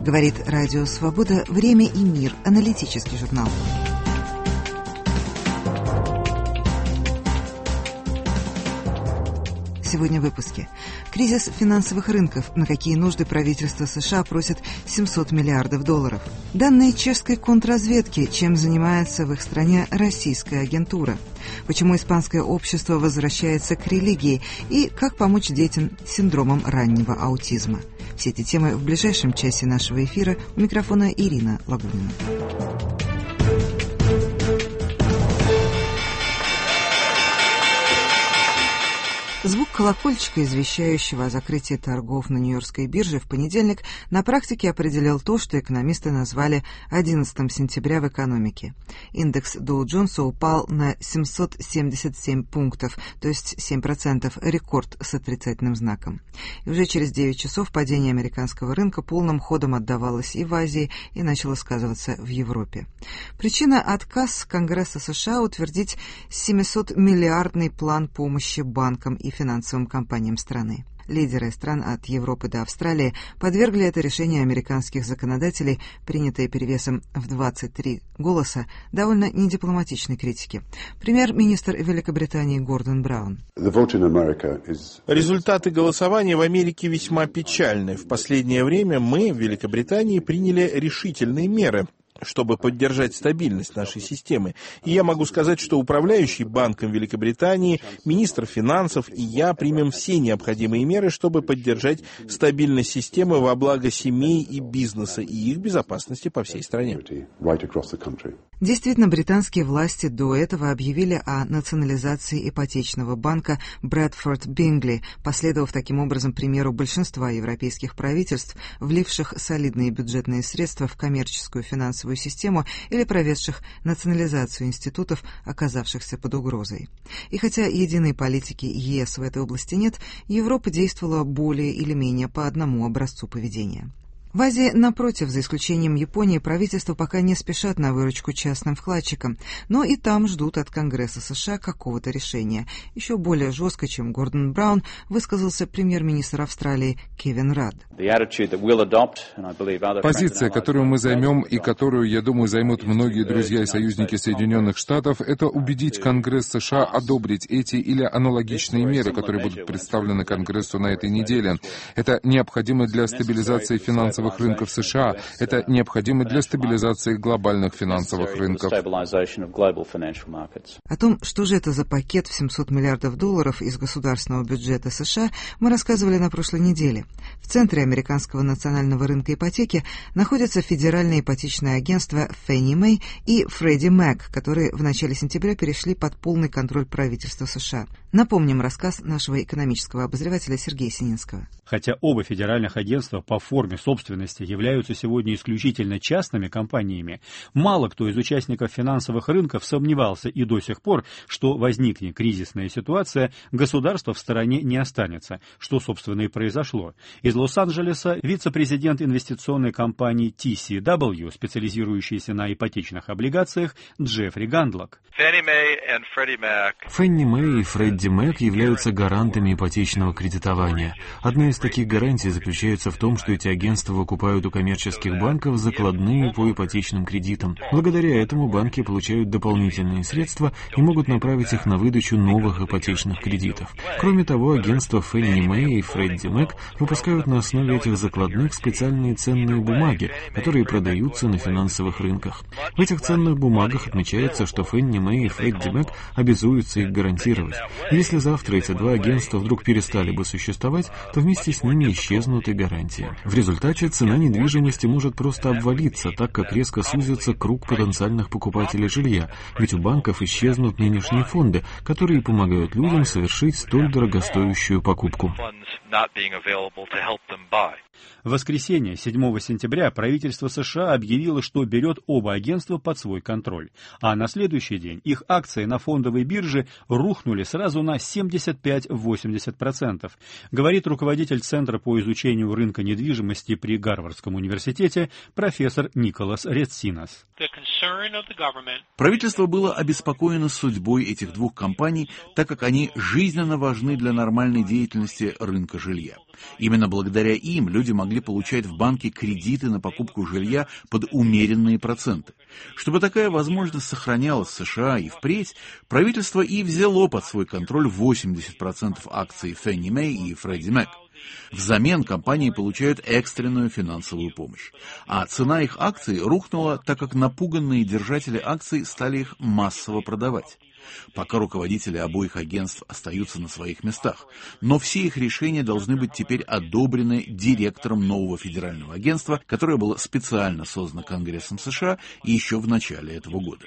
Говорит Радио Свобода «Время и мир», аналитический журнал. Сегодня в выпуске. Кризис финансовых рынков. На какие нужды правительство США просит $700 миллиардов. Данные чешской контрразведки. Чем занимается в их стране российская агентура. Почему испанское общество возвращается к религии. И как помочь детям с синдромом раннего аутизма. Все эти темы в ближайшем часе нашего эфира. У микрофона Ирина Лагунина. Звук колокольчика, извещающего о закрытии торгов на Нью-Йоркской бирже в понедельник, на практике определял то, что экономисты назвали 11 сентября в экономике. Индекс Доу-Джонса упал на 777 пунктов, то есть 7%, рекорд с отрицательным знаком. И уже через 9 часов падение американского рынка полным ходом отдавалось и в Азии, и начало сказываться в Европе. Причина — отказ Конгресса США утвердить 700-миллиардный план помощи банкам и финансовым компаниям страны. Лидеры стран от Европы до Австралии подвергли это решение американских законодателей, принятое перевесом в 23 голоса, довольно недипломатичной критике. Премьер-министр Великобритании Гордон Браун. Результаты голосования в Америке весьма печальны. В последнее время мы в Великобритании приняли решительные меры, чтобы поддержать стабильность нашей системы. И я могу сказать, что управляющий банком Великобритании, министр финансов и я примем все необходимые меры, чтобы поддержать стабильность системы во благо семей и бизнеса и их безопасности по всей стране. Действительно, британские власти до этого объявили о национализации ипотечного банка Брэдфорд Бингли, последовав таким образом примеру большинства европейских правительств, вливших солидные бюджетные средства в коммерческую финансовую систему или проведших национализацию институтов, оказавшихся под угрозой. И хотя единой политики ЕС в этой области нет, Европа действовала более или менее по одному образцу поведения. В Азии, напротив, за исключением Японии, правительства пока не спешат на выручку частным вкладчикам, но и там ждут от Конгресса США какого-то решения. Еще более жестко, чем Гордон Браун, высказался премьер-министр Австралии Кевин Радд. Позиция, которую мы займем и которую, я думаю, займут многие друзья и союзники Соединенных Штатов, это убедить Конгресс США одобрить эти или аналогичные меры, которые будут представлены Конгрессу на этой неделе. Это необходимо для стабилизации финансовых рынков США. Это необходимо для стабилизации глобальных финансовых рынков. О том, что же это за пакет в $700 миллиардов из государственного бюджета США, мы рассказывали на прошлой неделе. В центре американского национального рынка ипотеки находятся федеральное ипотечное агентство Фенни Мэй и Фредди Мак, которые в начале сентября перешли под полный контроль правительства США. Напомним рассказ нашего экономического обозревателя Сергея Сининского. Хотя оба федеральных агентства по форме собственности являются сегодня исключительно частными компаниями, мало кто из участников финансовых рынков сомневался и до сих пор, что возникнет кризисная ситуация, государство в стороне не останется, что, собственно, и произошло. Из Лос-Анджелеса вице-президент инвестиционной компании TCW, специализирующейся на ипотечных облигациях, Джеффри Гандлок. Фенни Мэй и Фредди Мак являются гарантами ипотечного кредитования. Одна из таких гарантий заключается в том, что эти агентства выкупают у коммерческих банков закладные по ипотечным кредитам. Благодаря этому банки получают дополнительные средства и могут направить их на выдачу новых ипотечных кредитов. Кроме того, агентства Фенни Мэй и Фредди Мак выпускают на основе этих закладных специальные ценные бумаги, которые продаются на финансовых рынках. В этих ценных бумагах отмечается, что Фенни Мэй и Фредди Мак обязуются их гарантировать. И если завтра эти два агентства вдруг перестали бы существовать, то вместе с ними исчезнут и гарантии. В результате цена недвижимости может просто обвалиться, так как резко сузится круг потенциальных покупателей жилья, ведь у банков исчезнут нынешние фонды, которые помогают людям совершить столь дорогостоящую покупку. В воскресенье, 7 сентября, правительство США объявило, что берет оба агентства под свой контроль, а на следующий день их акции на фондовой бирже рухнули сразу на 75-80%, говорит руководитель Центра по изучению рынка недвижимости при Гарвардском университете профессор Николас Ретсинас. Правительство было обеспокоено судьбой этих двух компаний, так как они жизненно важны для нормальной деятельности рынка жилья. Именно благодаря им люди могли получать в банке кредиты на покупку жилья под умеренные проценты. Чтобы такая возможность сохранялась в США и впредь, правительство и взяло под свой контроль 80% акций Fannie Mae и Freddie Mac. Взамен компании получают экстренную финансовую помощь. А цена их акций рухнула, так как напуганные держатели акций стали их массово продавать. Пока руководители обоих агентств остаются на своих местах, но все их решения должны быть теперь одобрены директором нового федерального агентства, которое было специально создано Конгрессом США еще в начале этого года.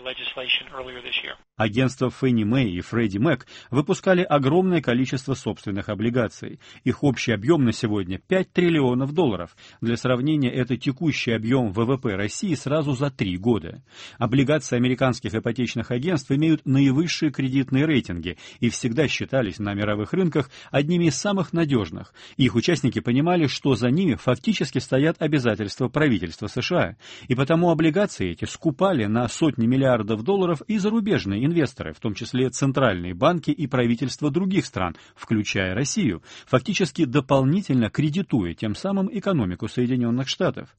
Агентства Fannie Mae и Freddie Mac выпускали огромное количество собственных облигаций. Их общий объем на сегодня $5 триллионов. Для сравнения, это текущий объем ВВП России сразу за 3 года. Облигации американских ипотечных агентств имеют наивысшие кредитные рейтинги и всегда считались на мировых рынках одними из самых надежных. Их участники понимали, что за ними фактически стоят обязательства правительства США, и потому облигации эти скупали на сотни миллиардов долларов и зарубежные инвесторы, в том числе центральные банки и правительства других стран, включая Россию, фактически дополнительно кредитуя тем самым экономику Соединенных Штатов.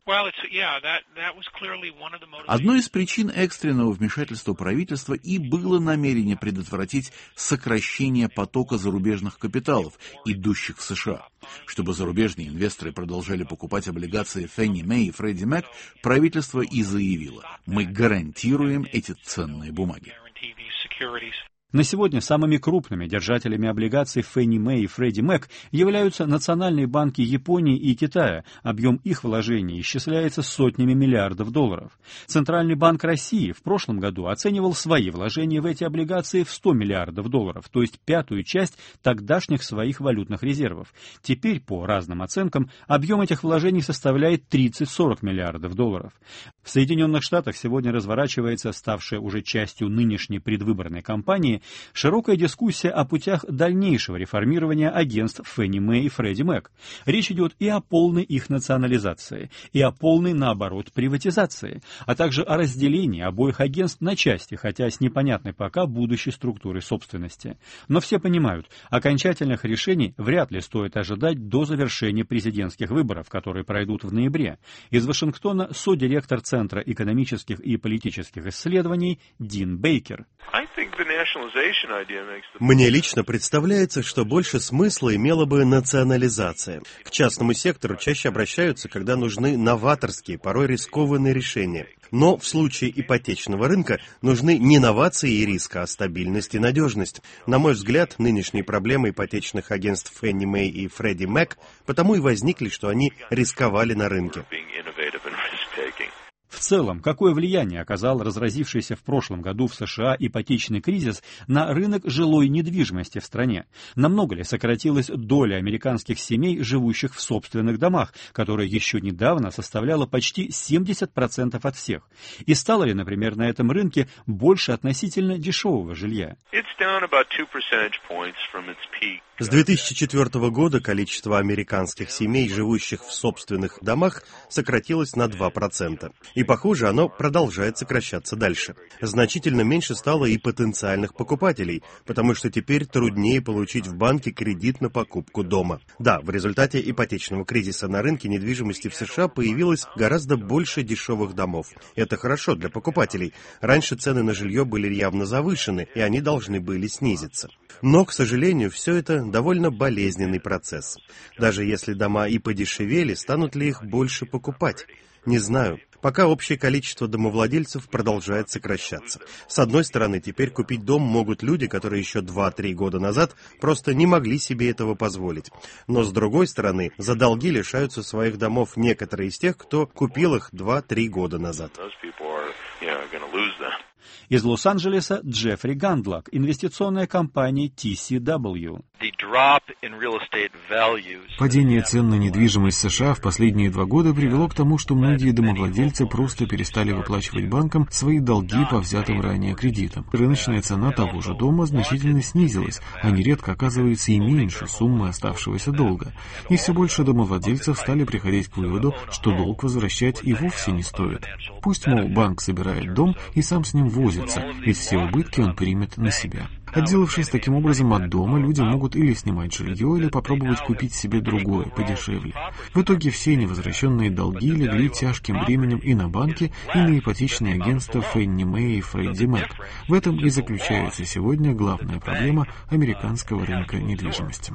Одной из причин экстренного вмешательства правительства и было намерение предотвратить сокращение потока зарубежных капиталов, идущих в США. Чтобы зарубежные инвесторы продолжали покупать облигации Fannie Mae и Freddie Mac, правительство и заявило: мы гарантируем эти ценные бумаги. На сегодня самыми крупными держателями облигаций Fannie Mae и Freddie Mac являются национальные банки Японии и Китая. Объем их вложений исчисляется сотнями миллиардов долларов. Центральный банк России в прошлом году оценивал свои вложения в эти облигации в $100 миллиардов, то есть 1/5 часть тогдашних своих валютных резервов. Теперь, по разным оценкам, объем этих вложений составляет 30-40 миллиардов долларов. В Соединенных Штатах сегодня разворачивается, ставшая уже частью нынешней предвыборной кампании, широкая дискуссия о путях дальнейшего реформирования агентств Fannie Mae и Freddie Mac. Речь идет и о полной их национализации, и о полной, наоборот, приватизации, а также о разделении обоих агентств на части, хотя с непонятной пока будущей структурой собственности. Но все понимают, окончательных решений вряд ли стоит ожидать до завершения президентских выборов, которые пройдут в ноябре. Из Вашингтона содиректор Центра экономических и политических исследований Дин Бейкер. Мне лично представляется, что больше смысла имела бы национализация. К частному сектору чаще обращаются, когда нужны новаторские, порой рискованные решения. Но в случае ипотечного рынка нужны не новации и риск, а стабильность и надежность. На мой взгляд, нынешние проблемы ипотечных агентств Fannie Mae и Freddie Mac потому и возникли, что они рисковали на рынке. В целом, какое влияние оказал разразившийся в прошлом году в США ипотечный кризис на рынок жилой недвижимости в стране? Намного ли сократилась доля американских семей, живущих в собственных домах, которая еще недавно составляла почти 70% от всех? И стало ли, например, на этом рынке больше относительно дешевого жилья? С 2004 года количество американских семей, живущих в собственных домах, сократилось на 2%. И, похоже, оно продолжает сокращаться дальше. Значительно меньше стало и потенциальных покупателей, потому что теперь труднее получить в банке кредит на покупку дома. Да, в результате ипотечного кризиса на рынке недвижимости в США появилось гораздо больше дешевых домов. Это хорошо для покупателей. Раньше цены на жилье были явно завышены, и они должны были снизиться. Но, к сожалению, все это довольно болезненный процесс. Даже если дома и подешевели, станут ли их больше покупать? Не знаю. Пока общее количество домовладельцев продолжает сокращаться. С одной стороны, теперь купить дом могут люди, которые еще 2-3 года назад просто не могли себе этого позволить. Но с другой стороны, за долги лишаются своих домов некоторые из тех, кто купил их 2-3 года назад. Из Лос-Анджелеса Джеффри Гандлак, инвестиционная компания TCW. Падение цен на недвижимость США в последние 2 года привело к тому, что многие домовладельцы просто перестали выплачивать банкам свои долги по взятым ранее кредитам. Рыночная цена того же дома значительно снизилась, а нередко оказывается и меньше суммы оставшегося долга. И все больше домовладельцев стали приходить к выводу, что долг возвращать и вовсе не стоит. Пусть, мол, банк собирает дом и сам с ним возится, ведь все убытки он примет на себя. Отделавшись таким образом от дома, люди могут или снимать жилье, или попробовать купить себе другое, подешевле. В итоге все невозвращенные долги легли тяжким бременем и на банки, и на ипотечные агентства Фенни Мэй и Фредди Мак. В этом и заключается сегодня главная проблема американского рынка недвижимости.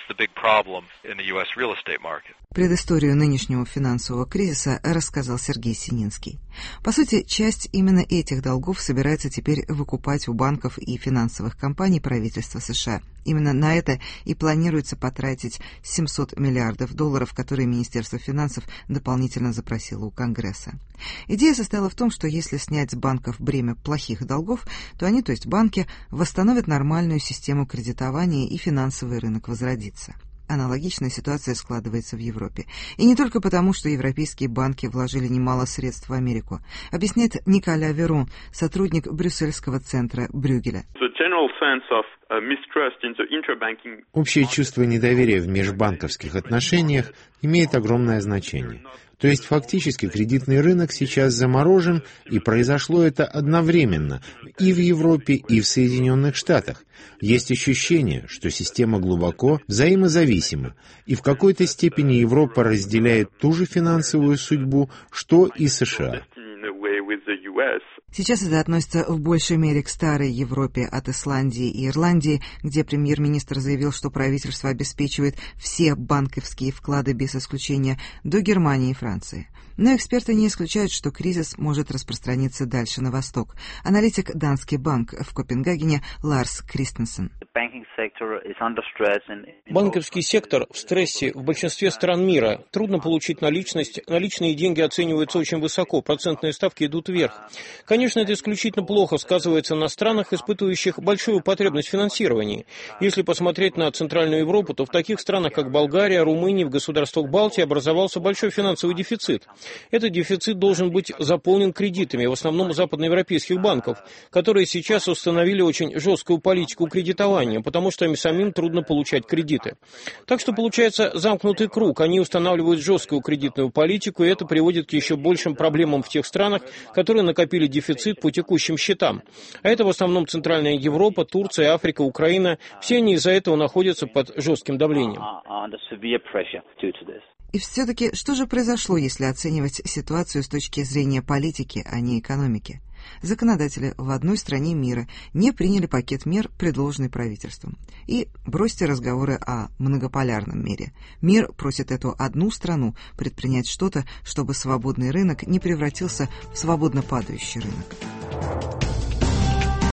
Предысторию нынешнего финансового кризиса рассказал Сергей Сининский. По сути, часть именно этих долгов собирается теперь выкупать у банков и финансовых компаний правительства США. Именно на это и планируется потратить $700 миллиардов, которые Министерство финансов дополнительно запросило у Конгресса. Идея состояла в том, что если снять с банков бремя плохих долгов, то они, то есть банки, восстановят нормальную систему кредитования и финансовый рынок возродится. Аналогичная ситуация складывается в Европе. И не только потому, что европейские банки вложили немало средств в Америку, объясняет Николя Верон, сотрудник брюссельского центра Брюгеля. Общее чувство недоверия в межбанковских отношениях имеет огромное значение. То есть фактически кредитный рынок сейчас заморожен, и произошло это одновременно и в Европе, и в Соединенных Штатах. Есть ощущение, что система глубоко взаимозависима, и в какой-то степени Европа разделяет ту же финансовую судьбу, что и США. Сейчас это относится в большей мере к старой Европе от Исландии и Ирландии, где премьер-министр заявил, что правительство обеспечивает все банковские вклады без исключения, до Германии и Франции. Но эксперты не исключают, что кризис может распространиться дальше на восток. Аналитик Данский банк в Копенгагене Ларс Кристенсен. Банковский сектор в стрессе в большинстве стран мира. Трудно получить наличность, наличные деньги оцениваются очень высоко, процентные ставки идут вверх. Конечно, это исключительно плохо сказывается на странах, испытывающих большую потребность в финансировании. Если посмотреть на Центральную Европу, то в таких странах, как Болгария, Румыния, в государствах Балтии образовался большой финансовый дефицит. Этот дефицит должен быть заполнен кредитами, в основном западноевропейских банков, которые сейчас установили очень жесткую политику кредитования, потому что им самим трудно получать кредиты. Так что получается замкнутый круг. Они устанавливают жесткую кредитную политику, и это приводит к еще большим проблемам в тех странах, которые накопили дефицит по текущим счетам. А это в основном Центральная Европа, Турция, Африка, Украина. Все они из-за этого находятся под жестким давлением. И все-таки, что же произошло, если оценивать ситуацию с точки зрения политики, а не экономики? Законодатели в одной стране мира не приняли пакет мер, предложенный правительством. И бросьте разговоры о многополярном мире. Мир просит эту одну страну предпринять что-то, чтобы свободный рынок не превратился в свободно падающий рынок.